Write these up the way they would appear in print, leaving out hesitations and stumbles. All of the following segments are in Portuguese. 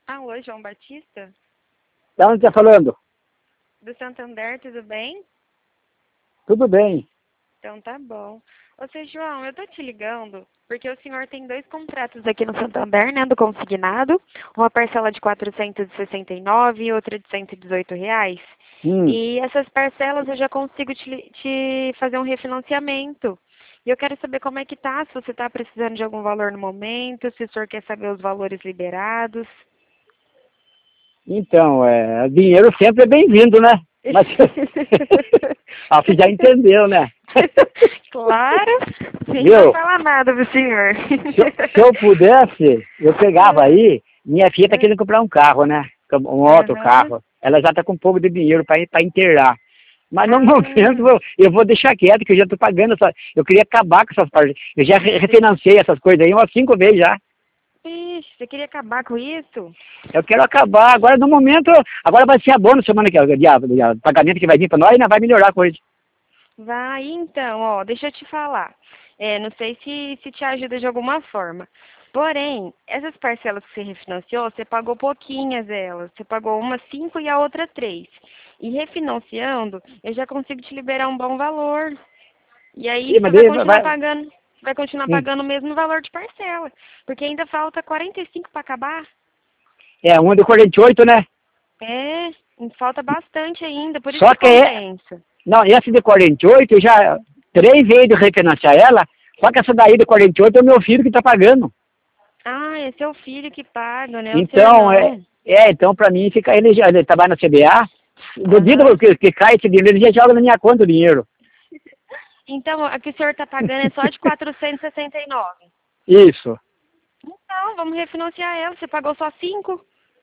Alô, João Batista? Da onde está falando? Do Santander, tudo bem? Tudo bem. Então tá bom. Ô, seu João, eu tô te ligando porque o senhor tem dois contratos aqui no Santander, né, do consignado, uma parcela de 469 e outra de R$ 118. E essas parcelas eu já consigo te fazer um refinanciamento. E eu quero saber como é que tá, se você tá precisando de algum valor no momento, se o senhor quer saber os valores liberados. Então, dinheiro sempre é bem-vindo, né? Mas você já entendeu, né? Claro, sem Viu? falar nada pro senhor. Se eu pudesse, eu pegava aí, minha filha tá querendo comprar um carro, né? Um outro Aham. carro. Ela já tá com um pouco de dinheiro para inteirar. Mas no momento Ah, eu vou deixar quieto, que eu já tô pagando eu queria acabar com essas partes. Eu já refinanciei essas coisas aí umas 5 vezes já. ixi, você queria acabar com isso? Eu quero acabar. Agora, no momento, agora vai ser abono semana que o pagamento que vai vir para nós, né? Vai melhorar a coisa. Vai, então, ó, deixa eu te falar. Não sei se te ajuda de alguma forma. Porém, essas parcelas que você refinanciou, você pagou pouquinhas elas. Você pagou uma 5 e a outra 3. E refinanciando, eu já consigo te liberar um bom valor. E aí Sim, você mas daí vai. vai continuar Hum. pagando o mesmo valor de parcela. Porque ainda falta 45 para acabar. Uma de 48, né? É, falta bastante ainda, por isso Só que que compensa. não, essa de 48, eu já 3 vezes de refinanciar ela, só que essa daí de 48 é o meu filho que tá pagando. Ah, é seu filho que paga, né? O senhor Então, não. então para mim fica, ele trabalha na CBA, do dia Aham. que cai esse dinheiro, ele já joga na minha conta o dinheiro. Então, a que o senhor está pagando é só de 469. Isso. Então, vamos refinanciar ela. Você pagou só 5.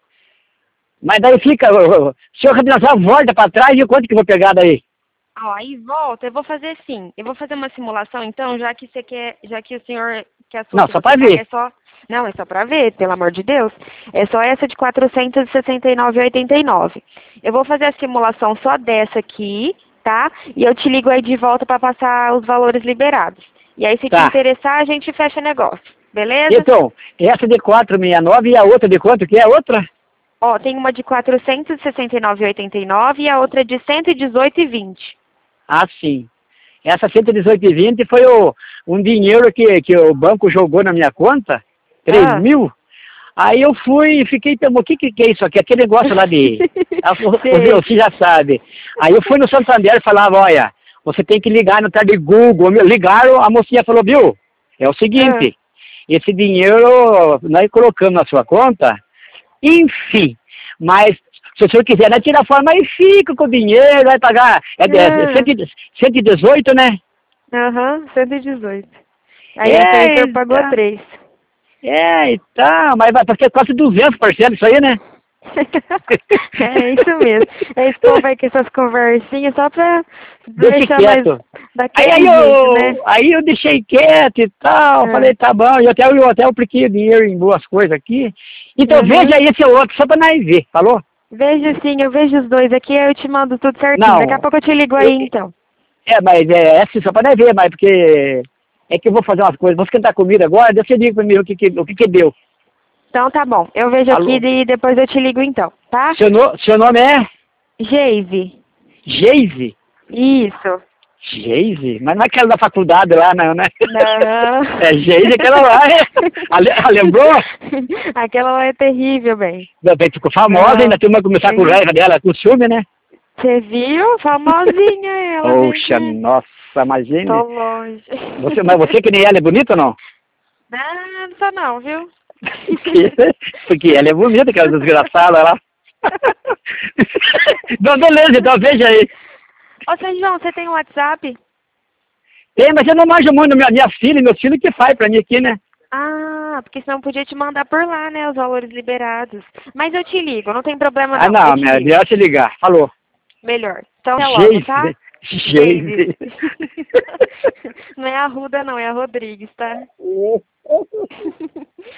Mas daí fica, se eu refinanciar, volta para trás e quanto que eu vou pegar daí? Ó, aí volta, eu vou fazer assim. Eu vou fazer uma simulação, então, já que você quer, já que o senhor que a sua Não, que só você para paga ver. é só. Não, é só para ver, pelo amor de Deus. É só essa de 469,89. Eu vou fazer a simulação só dessa aqui, tá? E eu te ligo aí de volta para passar os valores liberados. E aí, se te Tá. interessar, a gente fecha negócio. Beleza? Então, essa de 469 e a outra de quanto que é a outra? Ó, tem uma de 469,89 e a outra de 118,20. Ah, sim. Essa 118,20 foi um dinheiro que o banco jogou na minha conta, 3 Ah. mil. Aí eu fui e fiquei, o que é isso aqui? Aquele negócio lá de. Sei. Você já sabe. Aí eu fui no Santander e falava, olha, você tem que ligar no tal de Google. Ligaram, a mocinha falou, viu? É o Ah. seguinte, esse dinheiro nós colocamos na sua conta, enfim, mas se o senhor quiser, nós tira a forma e fica com o dinheiro, vai pagar, Ah. 118, né? Aham, 118. Aí então o senhor pagou Eita, 3. então, mas vai ser quase 200% isso aí, né? É isso mesmo. Esse povo aí com essas conversinhas só pra Deixe deixar nós quieto. daquele jeito, né? Aí eu deixei quieto e tal, falei, É. tá bom, e até eu apliquei o dinheiro em boas coisas aqui. Então veja Uhum. aí esse outro, só pra nós ver, falou? Vejo sim, eu vejo os dois aqui, aí eu te mando tudo certinho. Daqui a Não, pouco eu te ligo aí eu, então. mas é assim, só pra nós ver, mas porque é que eu vou fazer umas coisas, vou esquentar comida agora, deixa eu dizer pra mim o que deu. Então tá bom. Eu vejo aqui Falou? e depois eu te ligo então, tá? Seu nome é Geise. Geise? Isso. Geise? Mas não é aquela da faculdade lá, não, né? Não. É Geise aquela lá, lembrou? Aquela lá é terrível, bem. Bem, ficou famosa, ainda Não. a turma começar com raiva dela, com ciúme, né? Você viu? Famosinha ela, bem Poxa, que nossa, tô imagine. longe. Mas você que nem ela é bonita ou não? Não sou não, viu? Porque ela é bonita, aquela desgraçada lá. Então, beleza, então veja aí. Ô, seu João, você tem um WhatsApp? Tem, mas eu não manjo muito, minha filha e meu filho que faz pra mim aqui, né? Ah, porque senão podia te mandar por lá, né, os valores liberados. Mas eu te ligo, não tem problema Ah, não, eu não, te ligo. melhor te ligar. Falou. Melhor. Então até logo, tá? Geise. Geise. Geise. Não é a Ruda não, é a Rodrigues, tá?